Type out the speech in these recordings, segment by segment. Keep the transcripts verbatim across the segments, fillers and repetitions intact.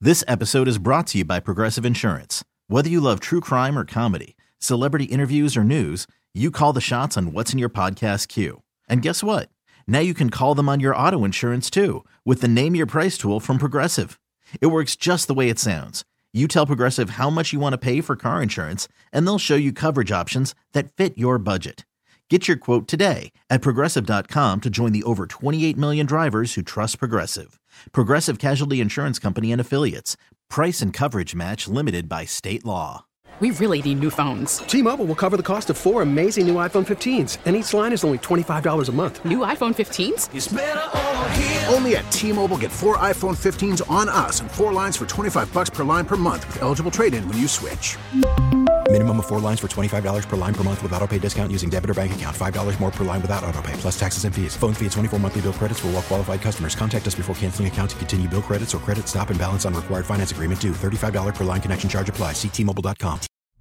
This episode is brought to you by Progressive Insurance. Whether you love true crime or comedy, celebrity interviews or news, you call the shots on what's in your podcast queue. And guess what? Now you can call them on your auto insurance too with the Name Your Price tool from Progressive. It works just the way it sounds. You tell Progressive how much you want to pay for car insurance, and they'll show you coverage options that fit your budget. Get your quote today at Progressive dot com to join the over twenty-eight million drivers who trust Progressive. Progressive Casualty Insurance Company and Affiliates. Price and coverage match limited by state law. We really need new phones. T-Mobile will cover the cost of four amazing new iPhone fifteens, and each line is only twenty-five dollars a month. New iPhone fifteens? It's better over here. Only at T-Mobile, get four iPhone fifteens on us and four lines for twenty-five bucks per line per month with eligible trade-in when you switch. Minimum of four lines for twenty-five dollars per line per month with autopay discount using debit or bank account. five dollars more per line without autopay, plus taxes and fees. Phone fee at twenty-four monthly bill credits for well-qualified customers. Contact us before canceling account to continue bill credits or credit stop and balance on required finance agreement due. thirty-five dollars per line connection charge applies. See T Mobile dot com.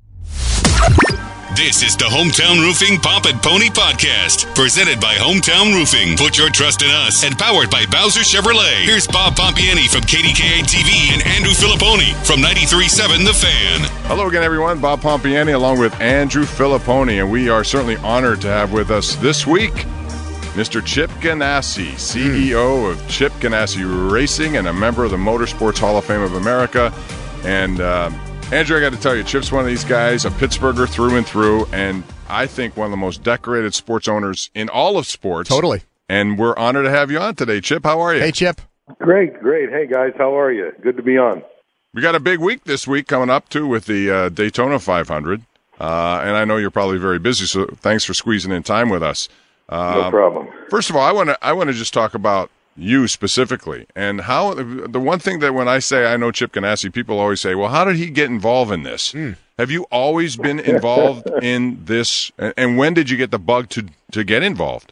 This is the Hometown Roofing Pomp and Pony Podcast, presented by Hometown Roofing. Put your trust in us, and powered by Bowser Chevrolet. Here's Bob Pompiani from K D K A T V and Andrew Filipponi from ninety-three point seven The Fan. Hello again, everyone. Bob Pompiani along with Andrew Filipponi, and we are certainly honored to have with us this week Mister Chip Ganassi, C E O of Chip Ganassi Racing and a member of the Motorsports Hall of Fame of America. And uh, Andrew, I got to tell you, Chip's one of these guys, a Pittsburgher through and through, and I think one of the most decorated sports owners in all of sports. Totally. And we're honored to have you on today. Chip, how are you? Hey, Chip. Great, great. Hey, guys, how are you? Good to be on. We got a big week this week coming up, too, with the uh, Daytona five hundred. Uh, and I know you're probably very busy, so thanks for squeezing in time with us. Uh, no problem. First of all, I want to I want to just talk about you specifically, and how the one thing that when I say I know Chip Ganassi, people always say, well, how did he get involved in this? Mm. Have you always been involved in this, and when did you get the bug to, to get involved?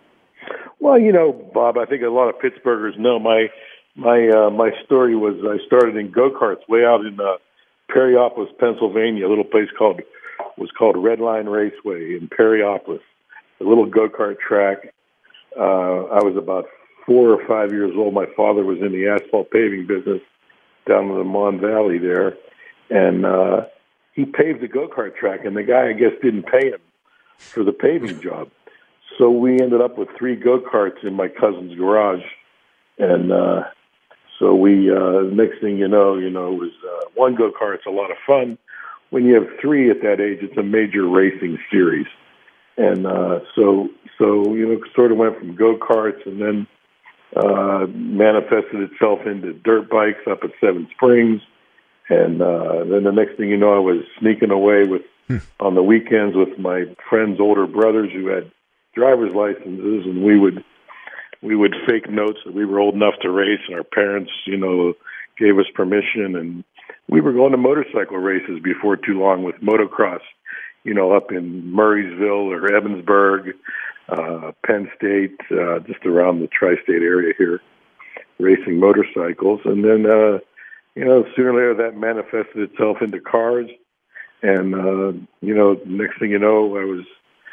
Well, you know, Bob, I think a lot of Pittsburghers know my my uh, my story was I started in go-karts way out in uh, Perryopolis, Pennsylvania. A little place called was called Red Line Raceway in Perryopolis, a little go-kart track. Uh, I was about four or five years old. My father was in the asphalt paving business down in the Mon Valley there, and uh, he paved the go-kart track, and the guy, I guess, didn't pay him for the paving job. So we ended up with three go-karts in my cousin's garage, and uh, so we, uh, next thing you know, you know, it was uh, one go-kart's a lot of fun. When you have three at that age, it's a major racing series. And uh, so, so you know, sort of went from go-karts and then uh, manifested itself into dirt bikes up at Seven Springs. And uh, then the next thing you know, I was sneaking away with hmm. on the weekends with my friends' older brothers who had driver's licenses, and we would we would fake notes that we were old enough to race, and our parents, you know, gave us permission, and we were going to motorcycle races before too long with motocross, you know, up in Murraysville or Evansburg, uh, Penn State, uh, just around the tri-state area here, racing motorcycles. And then, uh, you know, sooner or later that manifested itself into cars. And, uh, you know, next thing you know, I was,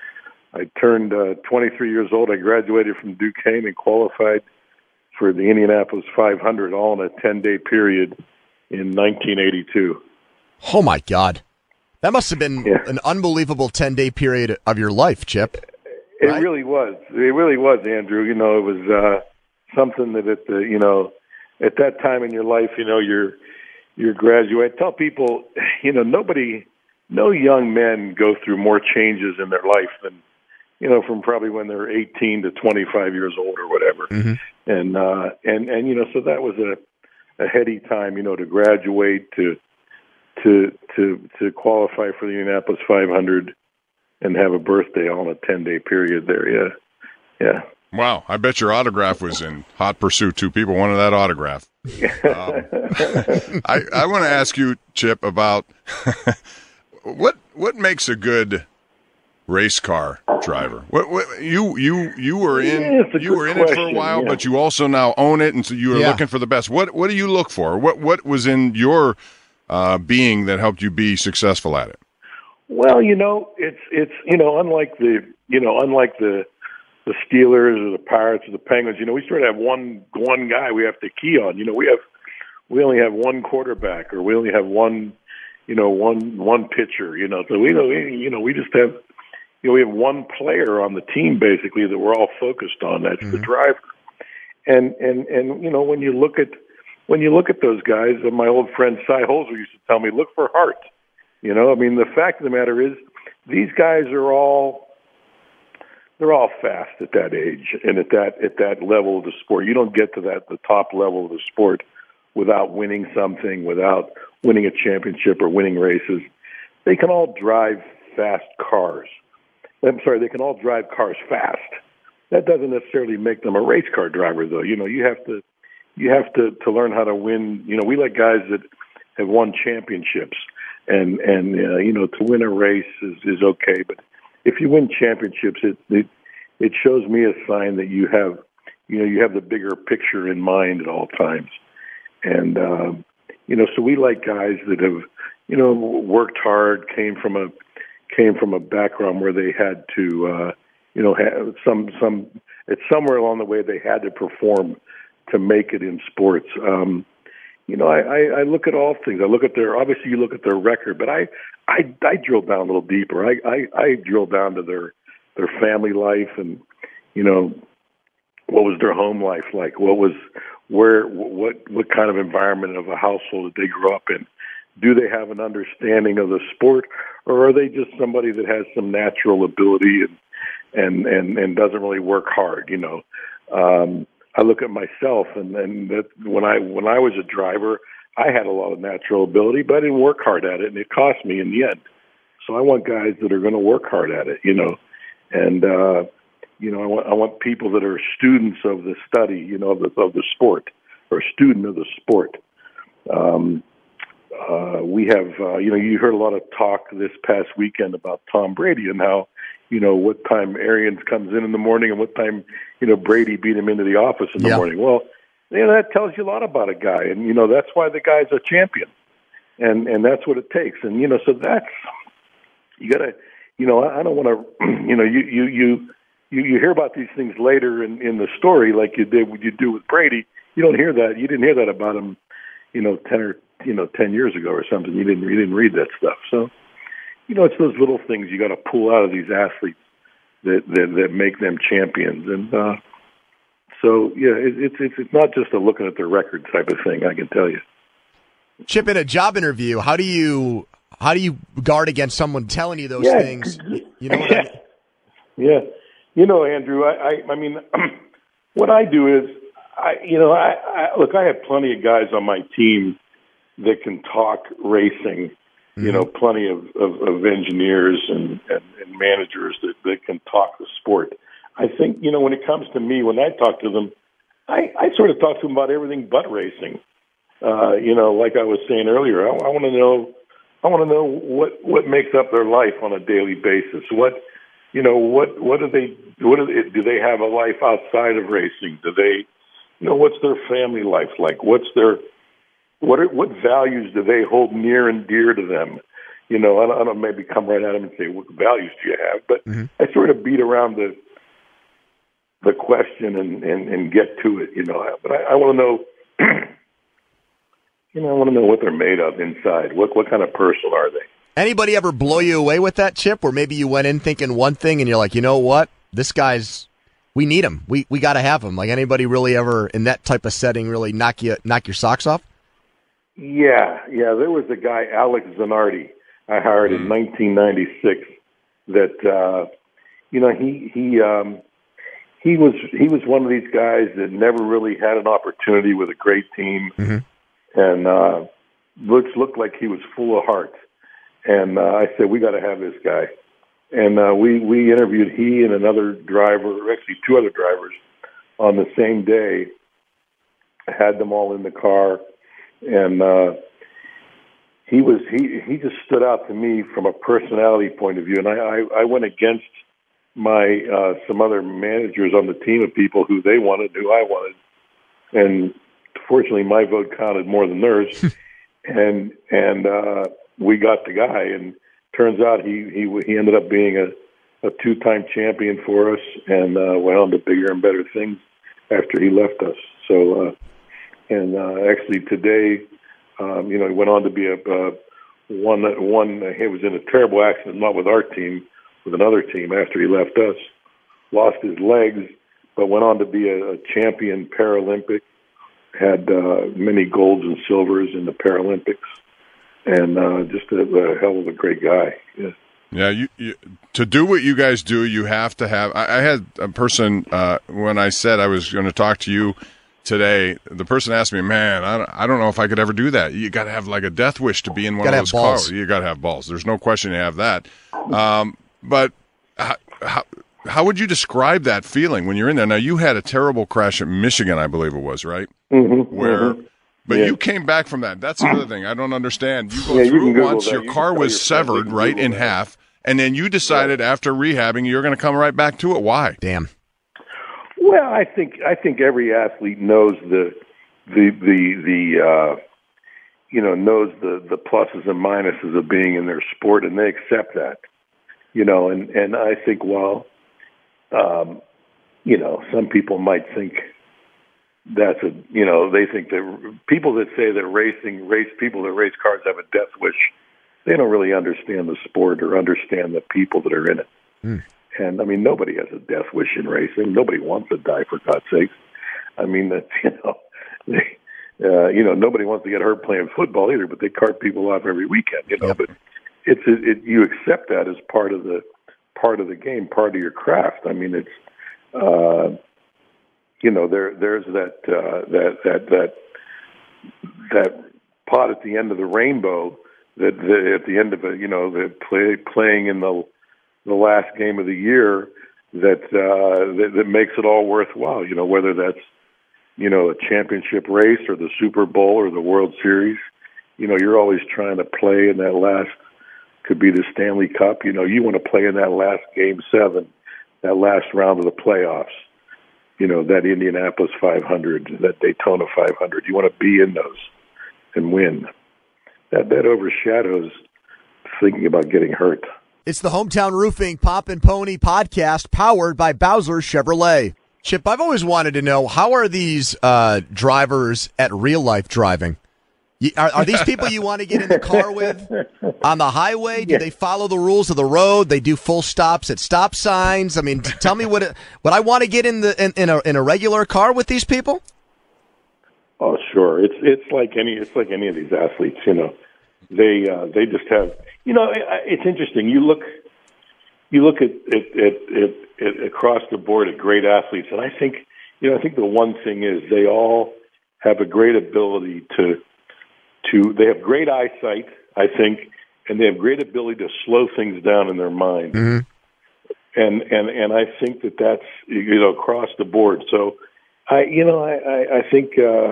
I turned uh, twenty-three years old. I graduated from Duquesne and qualified for the Indianapolis five hundred all in a ten-day period in nineteen eighty-two. Oh, my God. That must have been yeah. an unbelievable ten-day period of your life, Chip. It right? really was. It really was, Andrew. You know, it was uh, something that, at the, you know, at that time in your life, you know, you're you're graduate. I tell people, you know, nobody, no young men go through more changes in their life than, you know, from probably when they're eighteen to twenty-five years old or whatever. Mm-hmm. And uh, and and you know, so that was a, a heady time, you know, to graduate, to to to to qualify for the Indianapolis five hundred and have a birthday all in a ten-day period there. Yeah, yeah. Wow, I bet your autograph was in hot pursuit. Two people wanted that autograph. um, I I want to ask you, Chip, about what what makes a good race car driver. What, what you you you were in yeah, you were in question, it for a while, yeah. but you also now own it, and so you are yeah. looking for the best. What what do you look for? What what was in your uh, being that helped you be successful at it? Well, you know, it's it's you know, unlike the you know, unlike the the Steelers or the Pirates or the Penguins, you know, we sort of have one one guy we have to key on. You know, we have we only have one quarterback, or we only have one, you know, one one pitcher. You know, so we know, you know, we just have, you know, we have one player on the team basically that we're all focused on. That's mm-hmm. the driver. And and and you know, when you look at when you look at those guys, and my old friend Cy Holzer used to tell me, look for heart. You know, I mean, the fact of the matter is, these guys are all they're all fast at that age and at that at that level of the sport. You don't get to that the top level of the sport without winning something, without winning a championship or winning races. They can all drive fast cars. I'm sorry, they can all drive cars fast. That doesn't necessarily make them a race car driver, though. You know, you have to you have to, to learn how to win. You know, we like guys that have won championships, and and uh, you know, to win a race is, is okay, but if you win championships, it, it it shows me a sign that you have you know you have the bigger picture in mind at all times, and uh, you know, so we like guys that have you know worked hard, came from a came from a background where they had to. Uh, You know, have some some. It's somewhere along the way they had to perform to make it in sports. Um, you know, I, I, I look at all things. I look at their obviously you look at their record, but I I, I drill down a little deeper. I, I I drill down to their their family life and you know what was their home life like? What was where what what kind of environment of a household did they grow up in? Do they have an understanding of the sport, or are they just somebody that has some natural ability and and, and, and doesn't really work hard, you know. Um, I look at myself, and, and that when I when I was a driver, I had a lot of natural ability, but I didn't work hard at it, and it cost me in the end. So I want guys that are going to work hard at it, you know. And, uh, you know, I want, I want people that are students of the study, you know, of the, of the sport, or student of the sport. Um, uh, we have, uh, you know, you heard a lot of talk this past weekend about Tom Brady and how, you know, what time Arians comes in in the morning and what time, you know, Brady beat him into the office in the yeah. morning. Well, you know, that tells you a lot about a guy. And, you know, that's why the guy's a champion. And and that's what it takes. And, you know, so that's, you got to, you know, I, I don't want to, you know, you, you, you, you, you hear about these things later in, in the story like you did what you do with Brady. You don't hear that. You didn't hear that about him, you know, ten or, you know, ten years ago or something. You didn't, you didn't read that stuff. So, you know, it's those little things you got to pull out of these athletes that that, that make them champions. And uh, so, yeah, it, it's it's it's not just a looking at their record type of thing. I can tell you. Chip, in a job interview, how do you how do you guard against someone telling you those yeah. things? You know what I mean? Yeah, you know, Andrew. I I, I mean, what I do is, I you know, I, I look. I have plenty of guys on my team that can talk racing. You know, plenty of, of, of engineers and, and, and managers that, that can talk the sport. I think, you know, when it comes to me, when I talk to them, I, I sort of talk to them about everything but racing. Uh, you know, like I was saying earlier, I, I want to know, I want to know what, what makes up their life on a daily basis. What, you know, what, what do they, what do they, do they have a life outside of racing? Do they, you know, what's their family life like? What's their, What are, what values do they hold near and dear to them? You know, I don't, I don't maybe come right at them and say, what values do you have? But mm-hmm. I sort of beat around the the question and, and, and get to it, you know. But I, I want to know, you know, I want to know what they're made of inside. What what kind of person are they? Anybody ever blow you away with that, Chip, where maybe you went in thinking one thing and you're like, you know what, this guy's, we need him. We we got to have him. Like anybody really ever in that type of setting really knock you knock your socks off? Yeah, yeah. There was a guy, Alex Zanardi, I hired in nineteen ninety-six. That uh, you know, he he um, he was he was one of these guys that never really had an opportunity with a great team, mm-hmm. and uh, looks looked like he was full of heart. And uh, I said, we got to have this guy. And uh, we we interviewed he and another driver, actually two other drivers, on the same day. Had them all in the car. And uh, he was he, he just stood out to me from a personality point of view, and I, I, I went against my uh, some other managers on the team of people who they wanted, who I wanted, and fortunately my vote counted more than theirs, and and uh, we got the guy, and turns out he he he ended up being a, a two-time champion for us, and uh, went on to bigger and better things after he left us. So. Uh, and uh, actually today, um, you know, he went on to be a uh, one. One he was in a terrible accident, not with our team, with another team after he left us. Lost his legs, but went on to be a, a champion Paralympic. Had uh, many golds and silvers in the Paralympics, and uh, just a, a hell of a great guy. Yeah. Yeah, you, you to do what you guys do, you have to have. I, I had a person uh, when I said I was going to talk to you today. The person asked me, "Man, I don't, I don't know if I could ever do that. You got to have like a death wish to be in one of those cars. You got to have balls. There's no question you have that. Um, but how, how how would you describe that feeling when you're in there? Now you had a terrible crash at Michigan, I believe it was, right? Mm-hmm, Where. Mm-hmm. But yeah. you came back from that. That's the other thing. I don't understand. You go yeah, through you once, that. your you car was your severed, right, in that. half, and then you decided yeah. after rehabbing you're going to come right back to it. Why? Damn. Well, I think I think every athlete knows the the the the uh, you know knows the the pluses and minuses of being in their sport, and they accept that. You know, and and I think while um, you know some people might think. That's a, you know, they think that people that say that racing, race people that race cars have a death wish, they don't really understand the sport or understand the people that are in it. Mm. And I mean, nobody has a death wish in racing. Nobody wants to die, for God's sakes. I mean, that you know, they, uh, you know, nobody wants to get hurt playing football either. But they cart people off every weekend, you know. Yep. But it's it, it, you accept that as part of the part of the game, part of your craft. I mean, it's. Uh, You know, there there's that uh, that that that that pot at the end of the rainbow that, that at the end of it, you know, the play playing in the the last game of the year that, uh, that that makes it all worthwhile. You know, whether that's you know a championship race or the Super Bowl or the World Series. You know, you're always trying to play in that last. Could be the Stanley Cup. You know, you want to play in that last game seven, that last round of the playoffs. You know, that Indianapolis five hundred, that Daytona five hundred. You want to be in those and win. That that overshadows thinking about getting hurt. It's the Hometown Roofing Pop and Pony podcast powered by Bowser Chevrolet. Chip, I've always wanted to know, how are these uh, drivers at real life driving? Are, are these people you want to get in the car with on the highway? Do yeah. they follow the rules of the road? They do full stops at stop signs. I mean, tell me what it, what I want to get in the in, in a in a regular car with these people. Oh, sure. It's it's like any it's like any of these athletes. You know, they uh, they just have. You know, it's interesting. You look you look at at, at at at across the board at great athletes, and I think you know I think the one thing is they all have a great ability to. To, they have great eyesight, I think, and they have great ability to slow things down in their mind. Mm-hmm. And and and I think that that's you know across the board. So I you know I I, I think uh,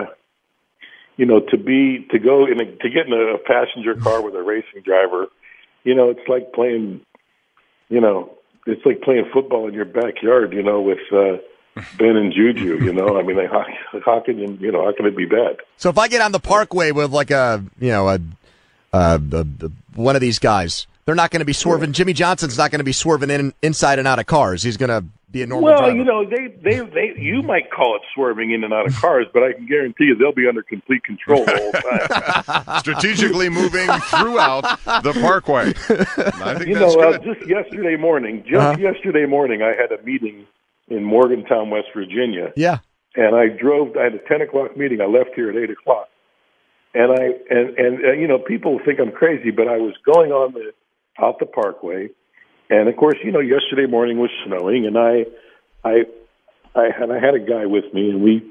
you know to be to go in a, to get in a passenger car with a racing driver, you know it's like playing you know it's like playing football in your backyard. You know with. Uh, Ben and Juju, you know, I mean, like, how, how can you, you know, how can it be bad? So if I get on the Parkway with like a, you know, a, uh, a, a one of these guys, they're not going to be swerving. Jimmy Johnson's not going to be swerving in inside and out of cars. He's going to be a normal well, driver. you know, they, they, they, you might call it swerving in and out of cars, but I can guarantee you they'll be under complete control the whole time. Strategically moving throughout the Parkway. I think you that's know, good. Uh, just yesterday morning, just uh-huh. yesterday morning, I had a meeting in Morgantown, West Virginia. Yeah. And I drove, I had a ten o'clock meeting. I left here at eight o'clock. And I, and, and, uh, you know, people think I'm crazy, but I was going on the, out the Parkway. And of course, you know, yesterday morning was snowing and I, I, I had, I had a guy with me and we,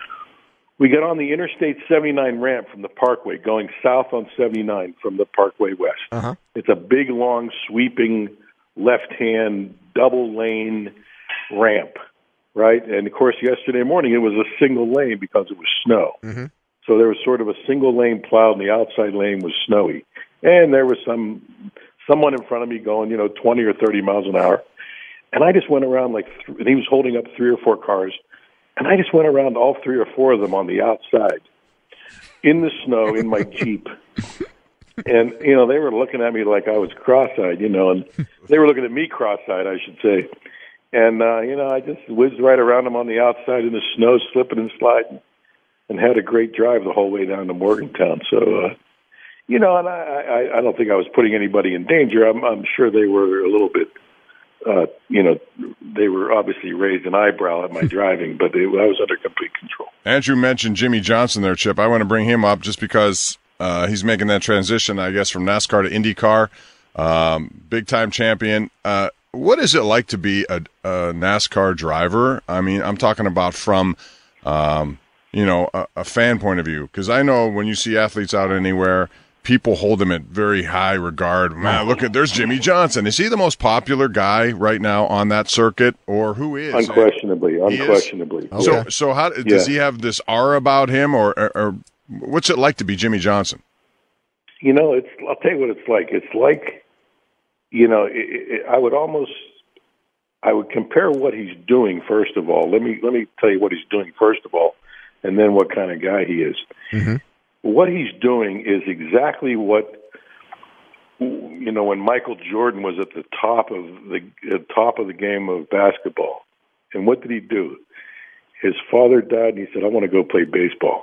we got on the Interstate seventy-nine ramp from the Parkway going south on seventy-nine from the Parkway West. Uh-huh. It's a big, long, sweeping left-hand double lane ramp, right? And of course, yesterday morning it was a single lane because it was snow. Mm-hmm. So there was sort of a single lane plowed, and the outside lane was snowy. And there was some someone in front of me going, you know, twenty or thirty miles an hour. And I just went around like, th- and he was holding up three or four cars, and I just went around all three or four of them on the outside, in the snow, in my Jeep. And you know, they were looking at me like I was cross-eyed, you know, and they were looking at me cross-eyed, I should say. And, uh, you know, I just whizzed right around them on the outside in the snow, slipping and sliding. and had a great drive the whole way down to Morgantown. So, uh, you know, and I, I, I don't think I was putting anybody in danger. I'm, I'm sure they were a little bit, uh, you know, they were obviously raised an eyebrow at my driving, but it, I was under complete control. Andrew mentioned Jimmy Johnson there, Chip. I want to bring him up just because uh, he's making that transition, I guess, from NASCAR to IndyCar. Um, big-time champion. Uh, what is it like to be a, a NASCAR driver? I mean, I'm talking about from, um, you know, a, a fan point of view. Because I know when you see athletes out anywhere, people hold them at very high regard. Man, look at, there's Jimmy Johnson. Is he the most popular guy right now on that circuit, or who is? Unquestionably, unquestionably. Okay. So, so how does yeah. he have this aura about him, or, or, or what's it like to be Jimmy Johnson? You know, it's. I'll tell you what it's like. It's like, you know, it, it, I would almost, I would compare what he's doing. First of all, let me let me tell you what he's doing first of all, and then what kind of guy he is. Mm-hmm. What he's doing is exactly what, you know, when Michael Jordan was at the top of the at top of the game of basketball, and what did he do? His father died, and he said, "I want to go play baseball."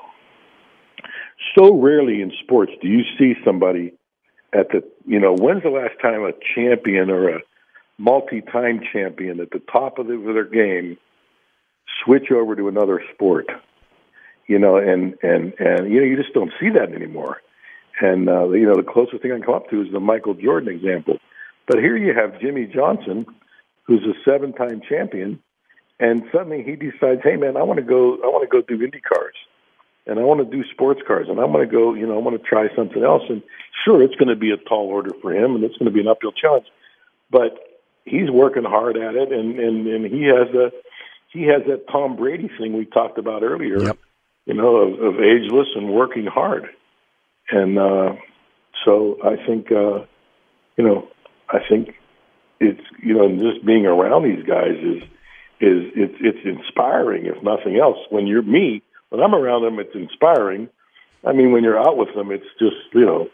So rarely in sports do you see somebody at the, you know, when's the last time a champion or a multi-time champion at the top of, the, of their game switch over to another sport? You know, and, and, and, you know, you just don't see that anymore. And, uh, you know, the closest thing I can come up to is the Michael Jordan example. But here you have Jimmy Johnson, who's a seven-time champion, and suddenly he decides, hey, man, I want to go, I want to go do Indy cars. And I want to do sports cars, and I want to go, you know, I want to try something else. And sure, it's going to be a tall order for him, and it's going to be an uphill challenge. But he's working hard at it, and, and, and he has a he has that Tom Brady thing we talked about earlier, yep. you know, of, of ageless and working hard. And uh, so I think, uh, you know, I think it's, you know, just being around these guys is is it's it's inspiring, if nothing else. When you're me. When I'm around them, it's inspiring. I mean, when you're out with them, it's just, you know,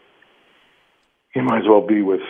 you might as well be with,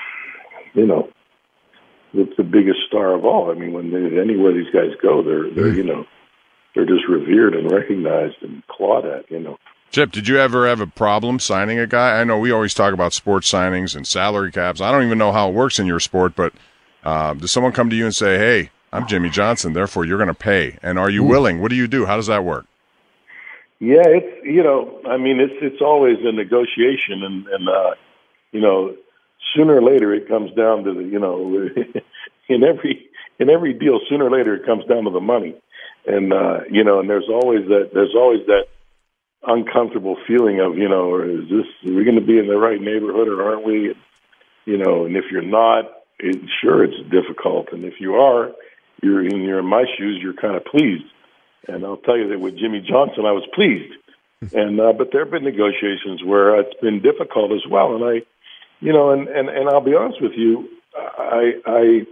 you know, with the biggest star of all. I mean, when they, anywhere these guys go, they're, they're, you know, they're just revered and recognized and clawed at, you know. Chip, did you ever have a problem signing a guy? I know we always talk about sports signings and salary caps. I don't even know how it works in your sport, but uh, does someone come to you and say, hey, I'm Jimmy Johnson, therefore you're going to pay, and are you Ooh. willing? What do you do? How does that work? Yeah, it's, you know, I mean, it's it's always a negotiation, and, and uh, you know, sooner or later it comes down to the, you know, in every in every deal, sooner or later it comes down to the money, and uh, you know, and there's always that there's always that uncomfortable feeling of, you know, is this, are we going to be in the right neighborhood or aren't we? You know, and if you're not, it, sure, it's difficult, and if you are, you're in you're in my shoes, you're kind of pleased. And I'll tell you that with Jimmy Johnson, I was pleased. And uh, but there have been negotiations where it's been difficult as well. And I, you know, and, and, and I'll be honest with you, I, I,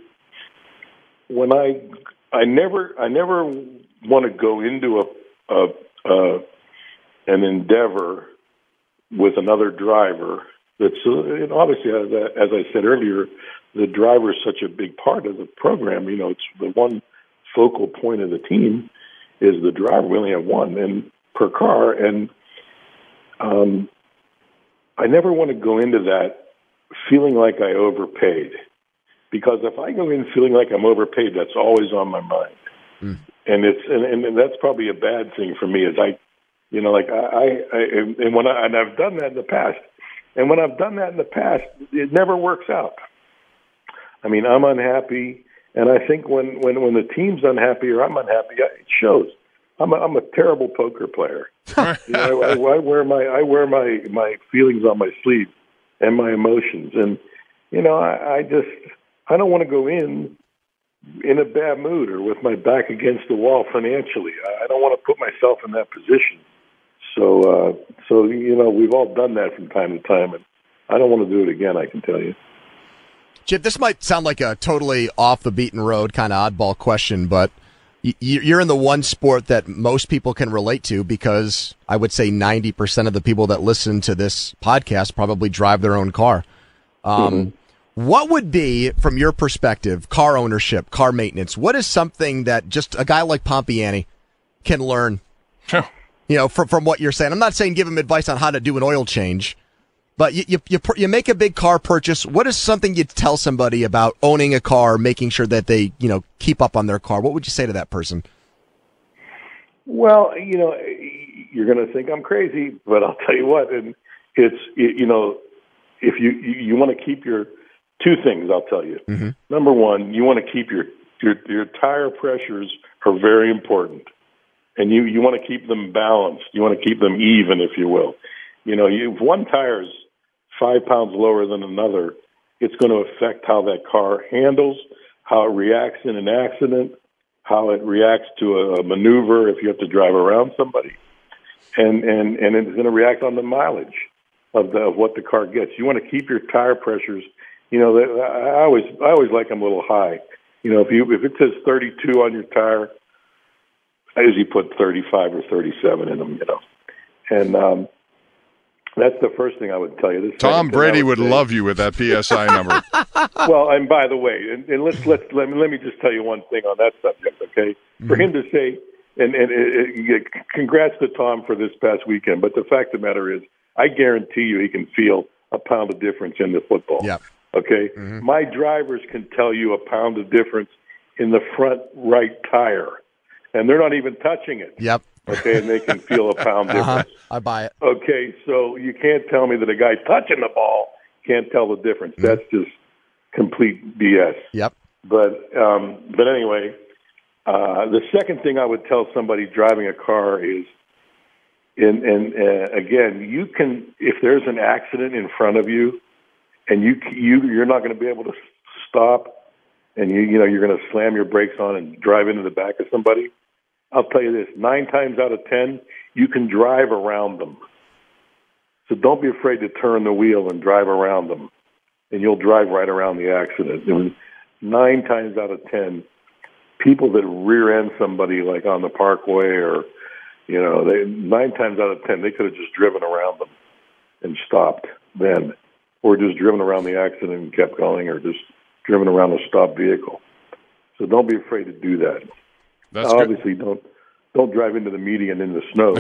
when I, I never, I never want to go into a, a, a an endeavor with another driver. That's uh, obviously, as I, as I said earlier, the driver is such a big part of the program. You know, it's the one focal point of the team. Is the driver. We only have one and per car, and um, I never want to go into that feeling like I overpaid, because if I go in feeling like I'm overpaid, that's always on my mind, mm. and it's and, and that's probably a bad thing for me. Is I, you know, like I, I and when I and I've done that in the past, and when I've done that in the past, it never works out. I mean, I'm unhappy. And I think when, when, when the team's unhappy or I'm unhappy, it shows. I'm a, I'm a terrible poker player. you know, I, I wear my I wear my, my feelings on my sleeve and my emotions, and you know I, I just I don't want to go in in a bad mood or with my back against the wall financially. I don't want to put myself in that position. So uh, so you know we've all done that from time to time, and I don't want to do it again. I can tell you. Chip, this might sound like a totally off-the-beaten-road kind of oddball question, but you're in the one sport that most people can relate to, because I would say ninety percent of the people that listen to this podcast probably drive their own car. Um, mm-hmm. What would be, from your perspective, car ownership, car maintenance, what is something that just a guy like Pompiani can learn You know, from from what you're saying, I'm not saying give them advice on how to do an oil change, but you you you, you make a big car purchase. What is something you'd tell somebody about owning a car, making sure that they you know keep up on their car? What would you say to that person? Well, you know, you're going to think I'm crazy, but I'll tell you what, and it's you know, if you you want to keep your two things, I'll tell you. Mm-hmm. Number one, you want to keep your your your tire pressures are very important. And you, you want to keep them balanced. You want to keep them even, if you will. You know, you, if one tire is five pounds lower than another, it's going to affect how that car handles, how it reacts in an accident, how it reacts to a, a maneuver if you have to drive around somebody. And, and, and it's going to react on the mileage of, the, of what the car gets. You want to keep your tire pressures. You know, I always I always like them a little high. You know, if you if it says thirty-two on your tire, I usually put thirty-five or thirty-seven in them, you know. And um, that's the first thing I would tell you. This Tom Brady would, would love you with that P S I number. Well, and by the way, and, and let's, let's, let, me, let me just tell you one thing on that subject, okay? Mm-hmm. For him to say, and, and uh, uh, congrats to Tom for this past weekend, but the fact of the matter is, I guarantee you he can feel a pound of difference in the football. Yeah. Okay? Mm-hmm. My drivers can tell you a pound of difference in the front right tire. And they're not even touching it. Yep. Okay, and they can feel a pound difference. Uh-huh. I buy it. Okay, so you can't tell me that a guy touching the ball can't tell the difference. Mm-hmm. That's just complete B S. Yep. But um, but anyway, uh, the second thing I would tell somebody driving a car is, and and uh, again, you can if there's an accident in front of you, and you you you're not going to be able to stop. And you, you know, you're going to slam your brakes on and drive into the back of somebody. I'll tell you this, nine times out of ten, you can drive around them. So don't be afraid to turn the wheel and drive around them. And you'll drive right around the accident. And nine times out of ten, people that rear-end somebody like on the Parkway or, you know, they nine times out of ten, they could have just driven around them and stopped then. Or just driven around the accident and kept going or just driven around a stopped vehicle. So don't be afraid to do that. That's Obviously, good. don't don't drive into the median in the snow.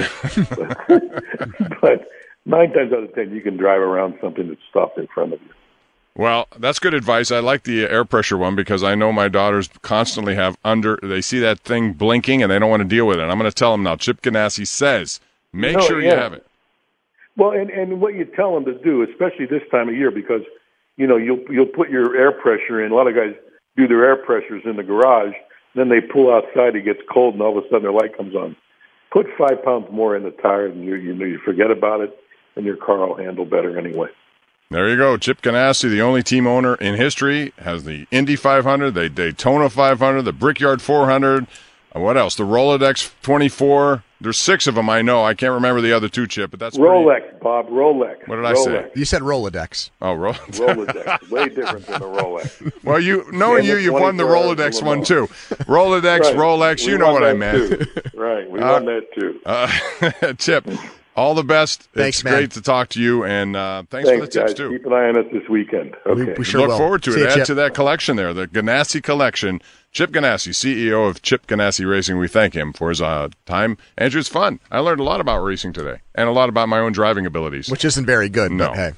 but, but nine times out of ten, you can drive around something that's stopped in front of you. Well, that's good advice. I like the air pressure one because I know my daughters constantly have under, they see that thing blinking and they don't want to deal with it. I'm going to tell them now, Chip Ganassi says, make no, sure yeah. you have it. Well, and, and what you tell them to do, especially this time of year, because you know, you'll you'll put your air pressure in. A lot of guys do their air pressures in the garage. Then they pull outside. It gets cold, and all of a sudden their light comes on. Put five pounds more in the tire, and you you know you forget about it, and your car will handle better anyway. There you go. Chip Ganassi, the only team owner in history, has the Indy five hundred, the Daytona five hundred, the Brickyard four hundred. Uh, what else? The Rolodex twenty-four. There's six of them, I know. I can't remember the other two, Chip, but that's Rolex, pretty... Bob, Rolex. What did I Rolex. say? You said Rolodex. Oh, Ro- Rolodex. Way different than a Rolex. Well, you knowing you, you've won the Rolodex one, too. Rolodex, right. Rolex, we you know what I meant. Too. Right, we uh, won that, too. Uh, Chip, all the best. Thanks, it's man. great to talk to you, and uh, thanks, thanks for the tips, guys. too. Keep an eye on us this weekend. Okay. We, we sure Look will. forward to See it. you, Add Chip. to that collection there, the Ganassi collection. Chip Ganassi, C E O of Chip Ganassi Racing. We thank him for his uh, time. Andrew, it's fun. I learned a lot about racing today and a lot about my own driving abilities. Which isn't very good, no. but hey.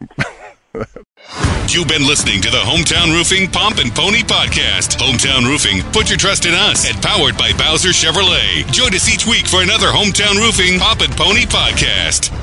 You've been listening to the Hometown Roofing Pomp and Pony Podcast. Hometown Roofing, put your trust in us at Powered by Bowser Chevrolet. Join us each week for another Hometown Roofing Pomp and Pony Podcast.